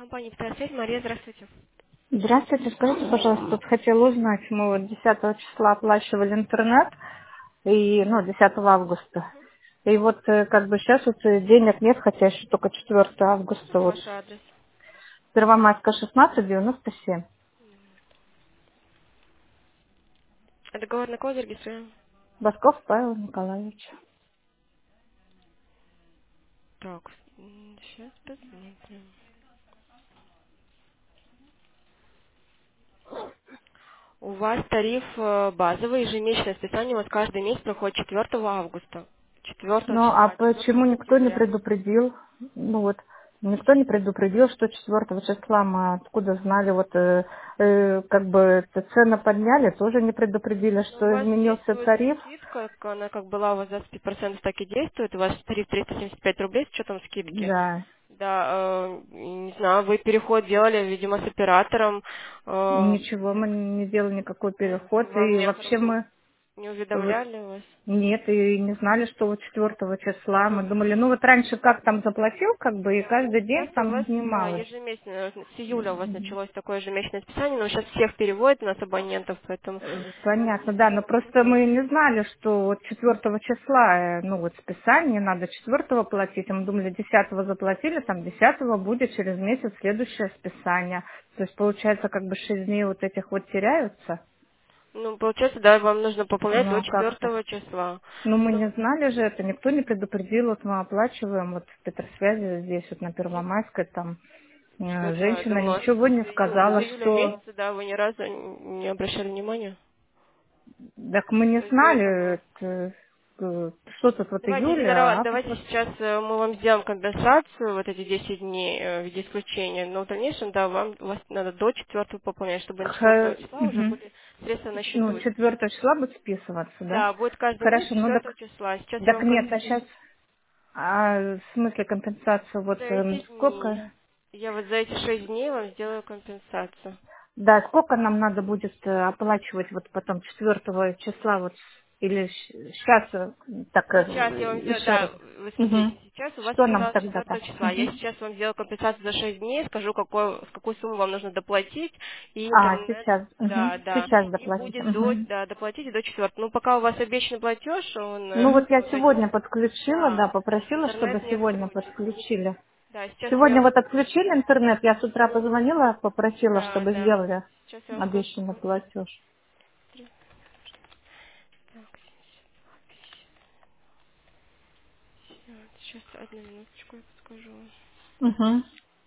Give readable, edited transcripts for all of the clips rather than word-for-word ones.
Компания «Птосвязь». Мария, здравствуйте. Здравствуйте, скажите, пожалуйста, тут хотела узнать, мы вот 10 числа оплачивали интернет, и, 10 августа. И вот как бы сейчас вот денег нет, хотя еще только 4 августа, вот Ваш адрес. Первомайская, 1697. А договор на кого зарегистрирован? Басков Павел Николаевич. Так, сейчас посмотрим. У вас тариф базовый, ежемесячное списание у вас каждый месяц проходит 4 августа. 4 Ну, а числа, 4 почему никто не сентября. предупредил? Ну вот, никто не предупредил, что 4 числа мы откуда знали, вот как бы цены подняли, тоже не предупредили, Ну, у что вас изменился действует тариф. скидка, она как была у вас 25%, так и действует. У вас тариф 375 рублей с учетом скидки. Да, Да, не знаю, вы переход делали, видимо, с оператором. э, ничего, мы не делали никакой переход, Вам и не, вообще мы не вот уведомляли вас? нет, и не знали, что вот 4 числа. Мы Мгм. думали, ну вот раньше как там заплатил, как бы, и каждый день Сейчас у там вас, да, снималось. ежемесячно, с июля у вас началось такое ежемесячное списание, но сейчас всех переводят у нас абонентов, поэтому Понятно, да, но просто мы не знали, что вот 4 числа, вот списание надо 4 платить, а мы думали, 10 заплатили, там 10 будет через месяц следующее списание. То есть получается как бы 6 дней вот этих вот теряются. ну, получается, да, вам нужно пополнять Ну до а как так? 4 числа. Ну, мы Ну, не знали же это, никто не предупредил, вот мы оплачиваем, вот в Петросвязи здесь, вот на Первомайской, там что это женщина давно, ничего не с сказала, июля что месяца, да, вы ни разу не обращали внимания? так мы не То есть до знали, этого. что тут вот Давайте, июль, Динара, а давайте август. сейчас мы вам сделаем компенсацию, вот эти 10 дней в виде исключения, но в дальнейшем, да, у вас надо до 4 пополнять, чтобы на 4 числа уже Мгм. были средства на Ну, счету. 4 числа будет списываться, да? Да, будет каждый месяц Хорошо, ну 4 так, числа. Сейчас я так вам нет, а сейчас, в смысле компенсацию, вот за эти дни, сколько? я вот за эти 6 дней вам сделаю компенсацию. Да, сколько нам надо будет оплачивать вот потом 4 числа, вот, или сейчас, так, Сейчас я вам сделаю, еще раз. да, вы Мгм. смотрите, сейчас у вас Что нам финал тогда-то? 4 числа. Я Мгм. сейчас вам сделаю компенсацию за 6 дней, скажу, с какой суммы вам нужно доплатить, и интернет, Сейчас, да, да, сейчас и доплатить. будет до, Мгм. да, доплатите до 4. Ну, пока у вас обещанный платеж, он, Ну вот я вот эти, сегодня подключила, да, да, попросила, чтобы интернет не сегодня отключится. подключили. Да, сейчас Сегодня я, вот отключили интернет, я с утра позвонила, попросила, да, чтобы да, сделали сейчас я вам скажу, обещанный сколько. платеж. Сейчас, одну минуточку, я подскажу. Угу.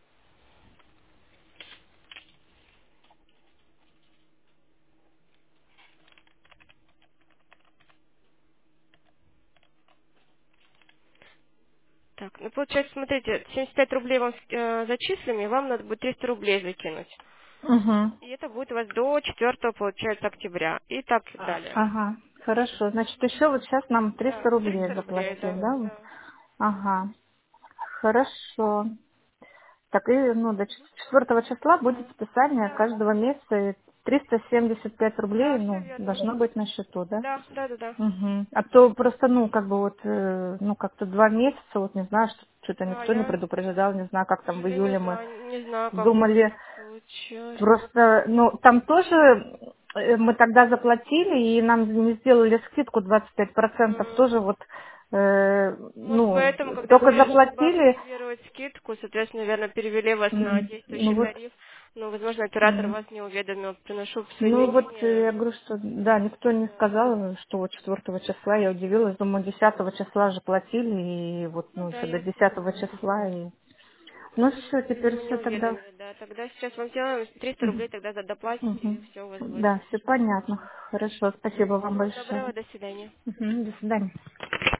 Так, ну получается, смотрите, 75 рублей вам зачислим, и вам надо будет 300 рублей закинуть. Угу. И это будет у вас до 4, получается, октября. И так далее. Ага, хорошо. Значит, еще вот сейчас нам 300 Да, рублей 300 рублей, заплатить, да. да? Вот? Да. Ага, хорошо. Так, и, до 4 числа будет Мгм. списание Да. каждого месяца, и 375 рублей, Да, все верно. должно быть на счету, да? Да, да, да, да. Мгм. А то просто, как бы вот, как-то 2 месяца, вот не знаю, что-то Да, никто не я, предупреждал, не знаю, как к там в сожалению, июле мы да, не знаю, как думали, так получилось. просто, там тоже мы тогда заплатили, и нам не сделали скидку 25%, М. тоже вот, Может, поэтому, когда вы только решили как бы заплатили, активировать скидку, соответственно, наверное, перевели вас на ну действующий вот, тариф. Ну, возможно, оператор м. вас не уведомил. Приношу свои Ну вот извинения. я говорю, что да, никто не сказал, что вот 4 числа, я удивилась, думаю, 10 числа же платили, и вот, Ну да, еще до ясно. 10 числа, и ну все, теперь Ну, не все тогда. уведомили, да. Тогда сейчас вам сделаем 300 рублей, тогда доплатите, и Мгм. все у вас будет. Да, все понятно. Хорошо, спасибо вам Всего большое. доброго, до свидания. До свидания.